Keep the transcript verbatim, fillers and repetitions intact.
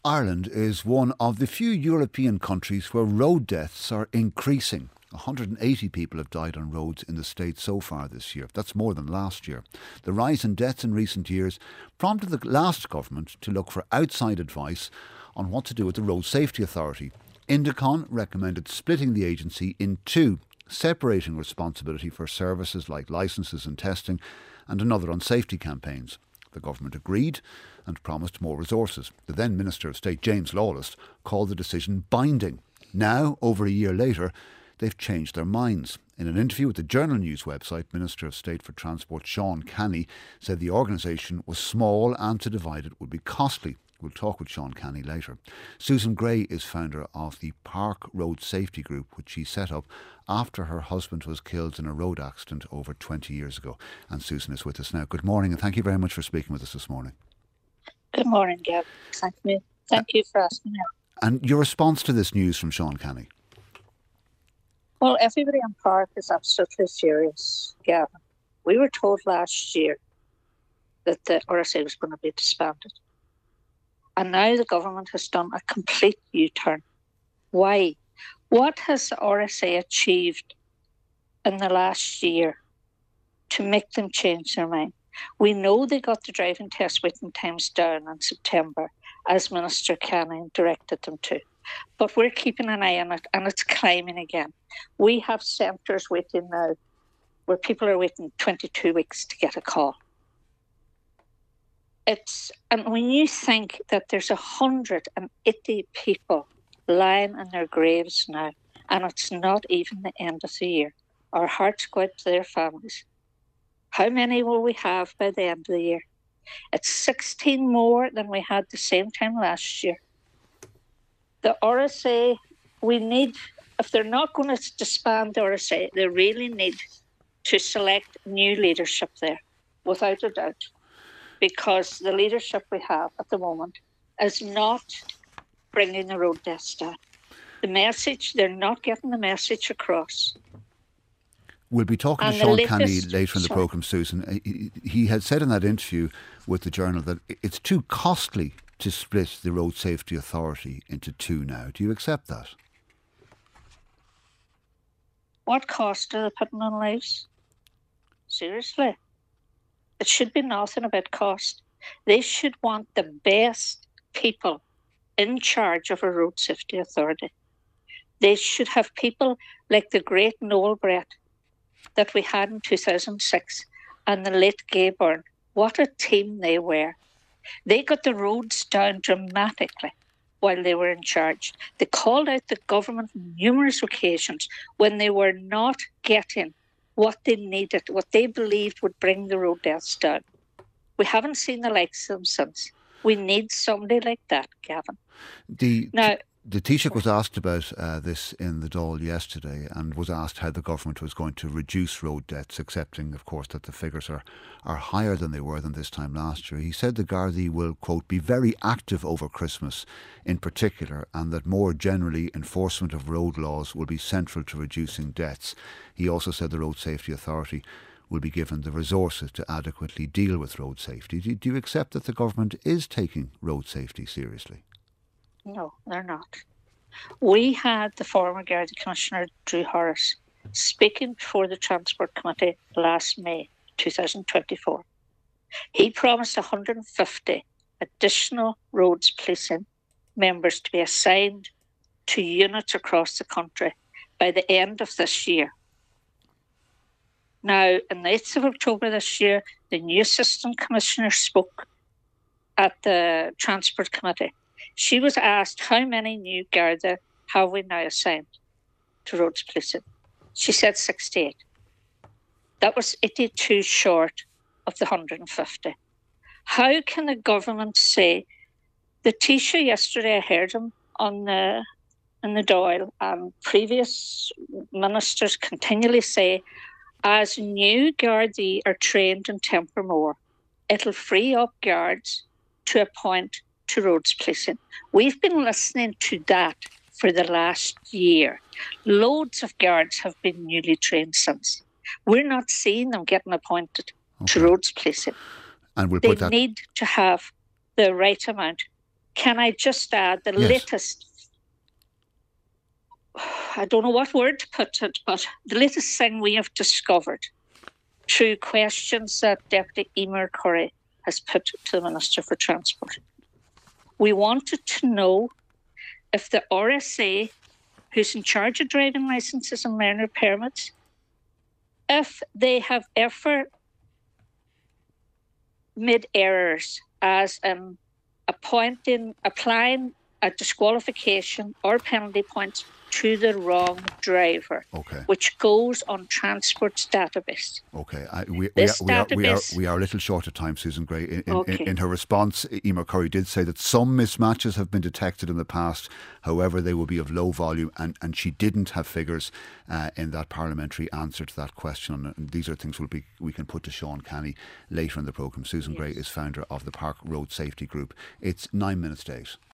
Ireland is one of the few European countries where road deaths are increasing. one hundred eighty people have died on roads in the state so far this year. That's more than last year. The rise in deaths in recent years prompted the last government to look for outside advice on what to do with the Road Safety Authority. Indecon recommended splitting the agency in two, separating responsibility for services like licences and testing and another on safety campaigns. The government agreed and promised more resources. The then Minister of State, James Lawless, called the decision binding. Now, over a year later, they've changed their minds. In an interview with the Journal News website, Minister of State for Transport Sean Canny said the organisation was small and to divide it would be costly. We'll talk with Sean Canny later. Susan Gray is founder of the Park Road Safety Group, which she set up after her husband was killed in a road accident over twenty years ago. And Susan is with us now. Good morning, and thank you very much for speaking with us this morning. Good morning, Gavin. Thank you. Thank you for asking me. And your response to this news from Sean Canny? Well, everybody on Park is absolutely furious, Gavin. We were told last year that the R S A was going to be disbanded. And now the government has done a complete U-turn. Why? What has the R S A achieved in the last year to make them change their mind? We know they got the driving test waiting times down in September, as Minister Canning directed them to. But we're keeping an eye on it, and it's climbing again. We have centres waiting now where people are waiting twenty-two weeks to get a call. It's and when you think that there's one hundred eighty people lying in their graves now, and it's not even the end of the year, our hearts go out to their families. How many will we have by the end of the year? It's sixteen more than we had the same time last year. The R S A, we need, if they're not going to disband the R S A, they really need to select new leadership there, without a doubt. Because the leadership we have at the moment is not bringing the road deaths down. The message, they're not getting the message across. We'll be talking And to the Sean latest- Canny later in the sorry. programme, Susan. He, he had said in that interview with the Journal that it's too costly to split the Road Safety Authority into two now. Do you accept that? What cost are they putting on lives? Seriously. It should be nothing about cost. They should want the best people in charge of a road safety authority. They should have people like the great Noel Brett that we had in two thousand six and the late Gay Byrne. What a team they were. They got the roads down dramatically while they were in charge. They called out the government on numerous occasions when they were not getting what they needed, what they believed would bring the road deaths down. We haven't seen the likes of them since. We need somebody like that, Gavin. The Now, The Taoiseach was asked about uh, this in the Dáil yesterday and was asked how the government was going to reduce road deaths, accepting, of course, that the figures are, are higher than they were than this time last year. He said the Gardaí will, quote, be very active over Christmas in particular, and that more generally enforcement of road laws will be central to reducing deaths. He also said the Road Safety Authority will be given the resources to adequately deal with road safety. Do, do you accept that the government is taking road safety seriously? no, they're not. We had the former Garda Commissioner, Drew Horace, speaking before the Transport Committee last May two thousand twenty-four. He promised one hundred fifty additional roads policing members to be assigned to units across the country by the end of this year. Now, on the eighth of October this year, the new Assistant Commissioner spoke at the Transport Committee. She was asked how many new Garda have we now assigned to roads policing. She said sixty-eight. That was eighty-two short of the one hundred fifty. How can the government say, the Taoiseach yesterday, I heard him on the in the Dáil, and previous ministers continually say, as new Gardaí are trained in Tempermore, it'll free up guards to appoint to roads policing. We've been listening to that for the last year. Loads of guards have been newly trained since. We're not seeing them getting appointed Okay. to roads policing. And we'll They put that need to have the right amount. Can I just add the Yes. latest, I don't know what word to put it, but the latest thing we have discovered through questions that Deputy Emer Curry has put to the Minister for Transport. We wanted to know if the R S A, who's in charge of driving licences and learner permits, if they have ever made errors as in appointing, applying a disqualification or penalty points to the wrong driver, Okay. which goes on Transport's database. Okay, I, we, we, are, This we, are, we, are, database- we are a little short of time, Susan Gray. In, in, Okay. in her response, Emer Curry did say that some mismatches have been detected in the past. However, they will be of low volume, and, and she didn't have figures uh, in that parliamentary answer to that question. And these are things we'll be, we can put to Sean Canny later in the programme. Susan Yes. Gray is founder of the Park Road Safety Group. It's nine minutes to eight.